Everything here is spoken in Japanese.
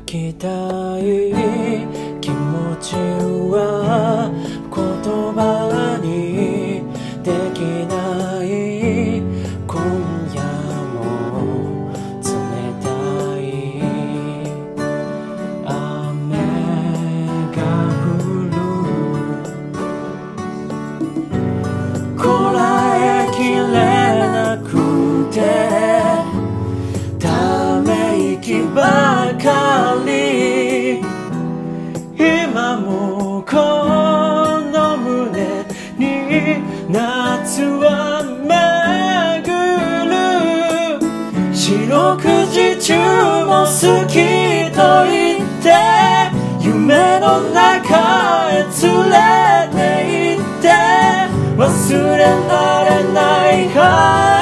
きたい気持ちは言葉にできない今夜も冷たい雨が降るこらえきれなくてため息ばかり今もこの胸に夏は巡る四六時中も好きと言って夢の中へ連れて行って忘れられない